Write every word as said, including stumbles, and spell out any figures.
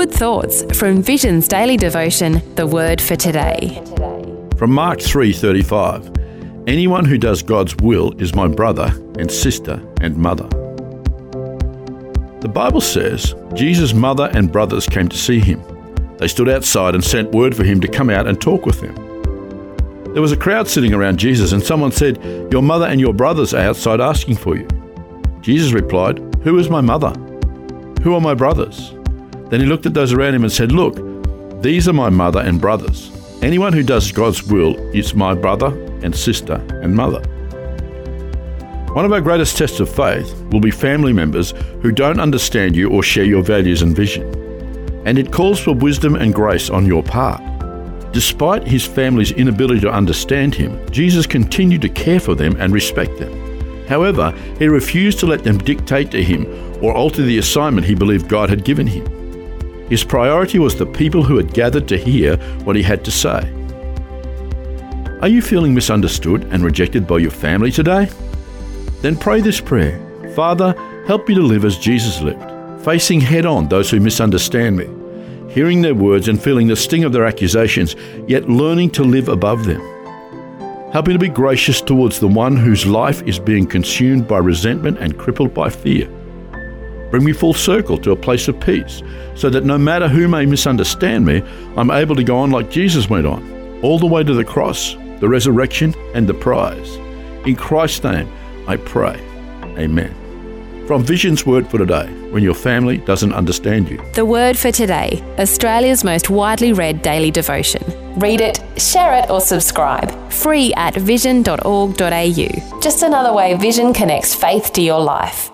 good thoughts from Vision's daily devotion, The Word for Today. From Mark three thirty-five, anyone who does God's will is my brother and sister and mother. The Bible says Jesus' mother and brothers came to see him. They stood outside and sent word for him to come out and talk with them. There was a crowd sitting around Jesus, and someone said, "Your mother and your brothers are outside asking for you." Jesus replied, "Who is my mother? Who are my brothers?" Then he looked at those around him and said, "Look, these are my mother and brothers. Anyone who does God's will is my brother and sister and mother." One of our greatest tests of faith will be family members who don't understand you or share your values and vision. And it calls for wisdom and grace on your part. Despite his family's inability to understand him, Jesus continued to care for them and respect them. However, he refused to let them dictate to him or alter the assignment he believed God had given him. His priority was the people who had gathered to hear what he had to say. Are you feeling misunderstood and rejected by your family today? Then pray this prayer: Father, help me to live as Jesus lived, facing head-on those who misunderstand me, hearing their words and feeling the sting of their accusations, yet learning to live above them. Help me to be gracious towards the one whose life is being consumed by resentment and crippled by fear. Bring me full circle to a place of peace, so that no matter who may misunderstand me, I'm able to go on like Jesus went on, all the way to the cross, the resurrection, and the prize. In Christ's name, I pray. Amen. From Vision's Word for Today, when your family doesn't understand you. The Word for Today, Australia's most widely read daily devotion. Read it, share it or subscribe. Free at vision dot org dot a u. Just another way Vision connects faith to your life.